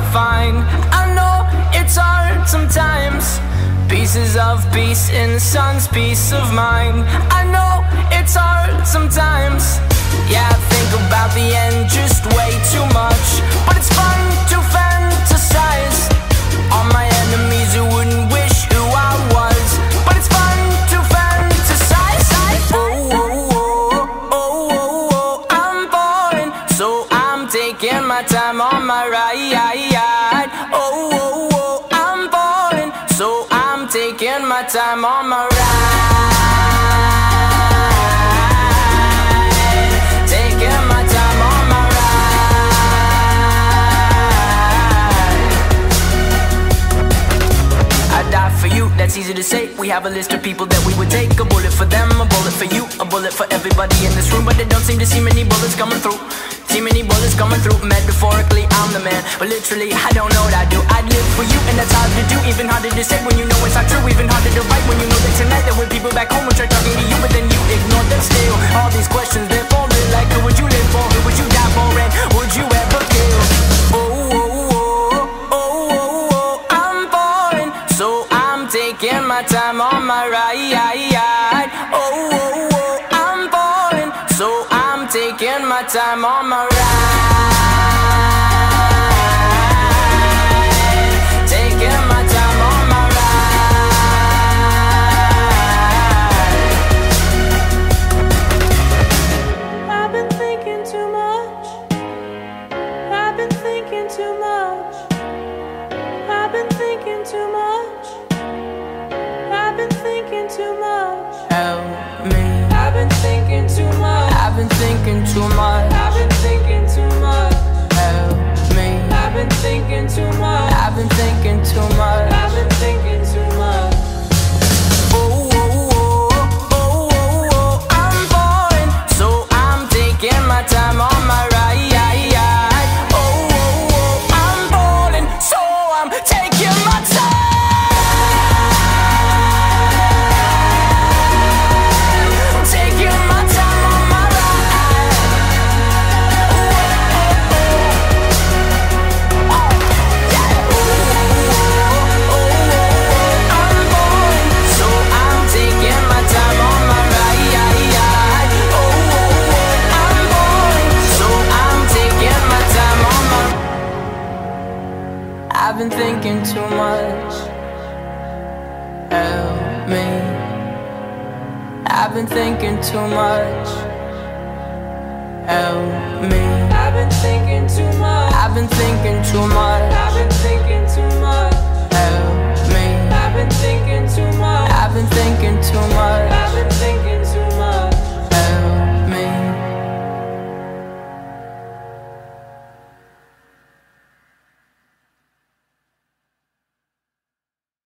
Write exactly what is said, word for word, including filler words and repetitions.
fine. I know it's hard sometimes. Pieces of peace in the sun's peace of mind. I know it's hard sometimes. Yeah, I think about the end just way too much, but it's fun to fantasize on my enemies who wouldn't wish who I was. But it's fun to fantasize. Oh, oh, oh, oh, oh, oh. I'm falling, so I'm taking my time on my ride. Oh, oh, oh, I'm falling, so I'm taking my time on my ride. Taking my time on my ride. I die for you, that's easy to say. We have a list of people that we would take. A bullet for them, a bullet for you, a bullet for everybody in this room. But they don't seem to see many bullets coming through. See many bullets coming through. Metaphorically, I'm the man, but literally, I don't know what I do. I'd live for you, and that's hard to do. Even harder to say when you know it's not true. Even harder to write when you know that tonight there were people back home who tried talking to you, but then you ignored them still. All these questions, they're falling like, who would you live for? Who would you die for? And would you ever kill? Oh, oh, oh, oh, oh, oh, I'm falling, so I'm taking my time on my ride. Oh, oh, oh, I'm falling, so I'm taking my time on my ride. Taking my time on my ride. I've been thinking too much. I've been thinking too much. I've been thinking too much. I've been thinking too much. Help me. I've been thinking too much. I've been thinking too much. I've been thinking too much. Help me. I've been thinking too much. I've been thinking too much. I've been thinking too much. Oh, oh, oh, oh, oh, oh, I'm falling, so I'm taking my time on my ride. Oh, oh, oh, I'm falling, so I'm taking my time. Taking my time on my ride. Oh, oh, oh, yeah. Oh, oh, oh, I'm falling, so I'm taking my time on my ride. Oh, oh, oh, I'm falling, so I'm taking my time on my. I've been thinking too much. Help me. I've been thinking too much. Help me. I've been thinking too much. I've been thinking too much. I've been